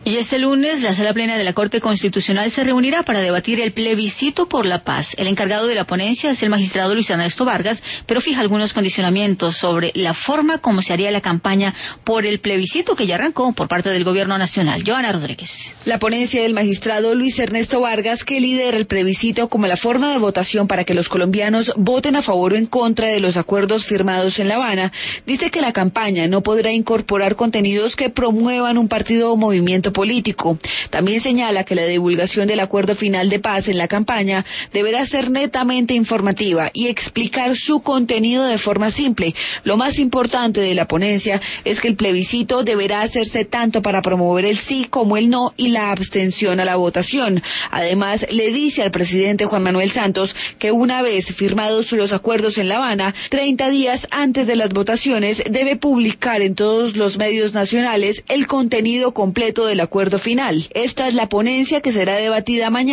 Y este lunes, la Sala Plena de la Corte Constitucional se reunirá para debatir el plebiscito por la paz. El encargado de la ponencia es el magistrado Luis Ernesto Vargas, pero fija algunos condicionamientos sobre la forma como se haría la campaña por el plebiscito que ya arrancó por parte del Gobierno Nacional. Joana Rodríguez. La ponencia del magistrado Luis Ernesto Vargas, que lidera el plebiscito como la forma de votación para que los colombianos voten a favor o en contra de los acuerdos firmados en La Habana, dice que la campaña no podrá incorporar contenidos que promuevan un partido o movimiento político. También señala que la divulgación del acuerdo final de paz en la campaña deberá ser netamente informativa y explicar su contenido de forma simple. Lo más importante de la ponencia es que el plebiscito deberá hacerse tanto para promover el sí como el no y la abstención a la votación. Además, le dice al presidente Juan Manuel Santos que una vez firmados los acuerdos en La Habana, 30 días antes de las votaciones, debe publicar en todos los medios nacionales el contenido completo del acuerdo final. Esta es la ponencia que será debatida mañana.